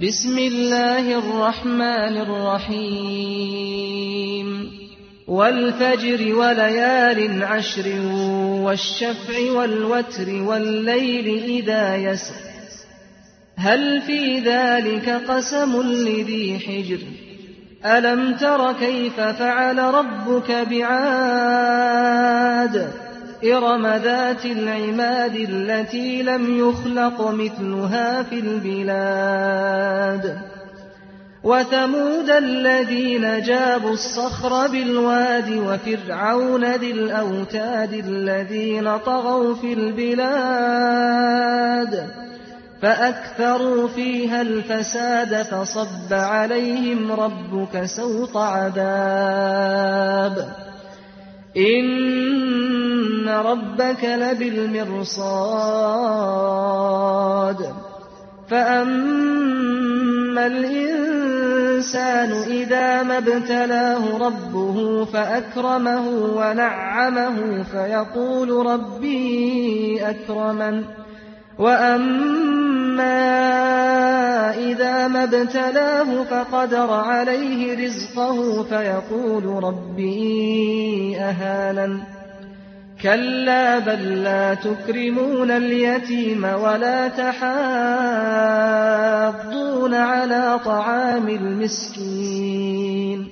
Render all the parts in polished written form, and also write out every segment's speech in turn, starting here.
بسم الله الرحمن الرحيم والفجر وليال عشر والشفع والوتر والليل إذا يسر هل في ذلك قسم لذي حجر ألم تر كيف فعل ربك بعاد إرم ذات العماد التي لم يخلق مثلها في البلاد وثمود الذين جابوا الصخر بالواد وفرعون ذي الأوتاد الذين طغوا في البلاد فأكثروا فيها الفساد فصب عليهم ربك سوط عذاب إن ربك لبالمرصاد فأما الإنسان إذا ما ابتلاه ربه فأكرمه ونعمه فيقول ربي أكرمن وأما إذا ما ابتلاه فقدر عليه رزقه فيقول ربي أهانن كلا بل لا تكرمون اليتيم ولا تحاضون على طعام المسكين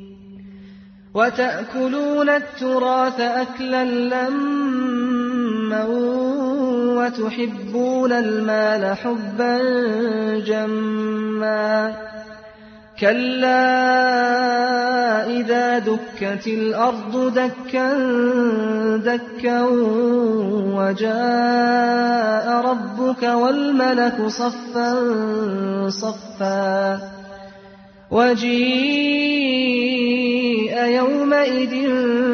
وتأكلون التراث أكلا لما وتحبون المال حبا جما كلا إذا دكت الأرض دكا دكا وجاء ربك والملك صفا صفا وجيء يومئذ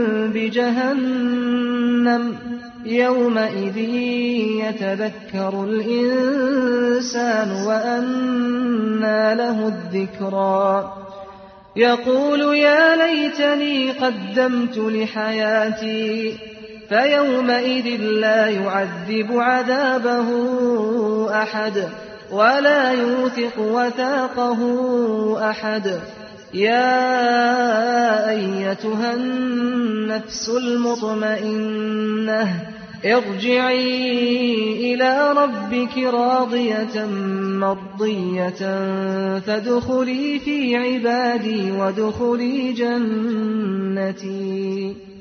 بجهنم يومئذ يتذكر الإنسان وأنى له الذكرى يقول يا ليتني قدمت لحياتي فيومئذ لا يعذب عذابه أحد ولا يوثق وثاقه أحد يا أيتها النفس المطمئنة ارجعي إلى ربك راضية مرضية فادخلي في عبادي وادخلي جنتي